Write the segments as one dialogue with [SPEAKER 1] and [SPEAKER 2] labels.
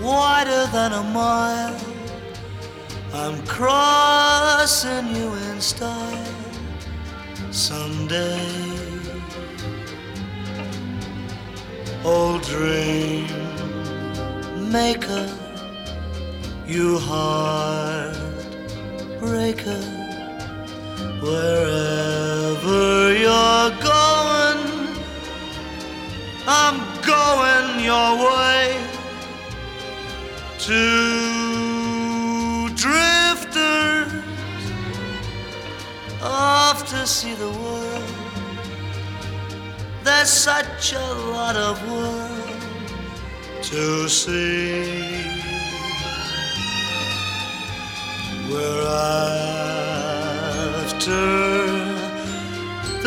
[SPEAKER 1] wider than a mile. I'm crossing you in style someday. Old dream maker, you heartbreaker, wherever you're going, I'm going your way. Two drifters off to see the world. There's such a lot of world to see. We're after the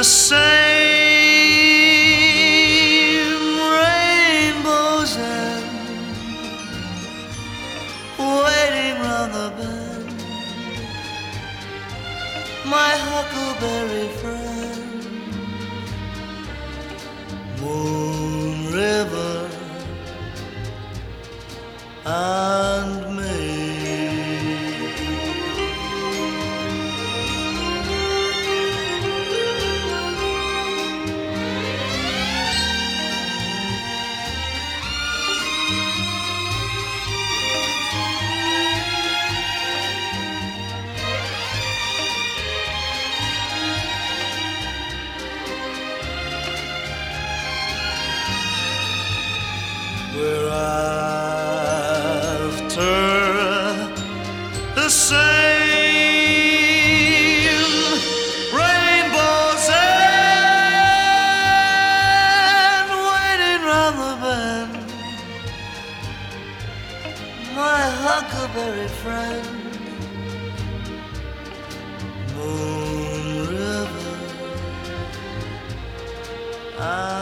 [SPEAKER 1] same rainbows and waiting round the bend. My huckleberry friend, Moon River and me. We're after the same rainbows and waiting round the bend. My huckleberry friend, Moon River.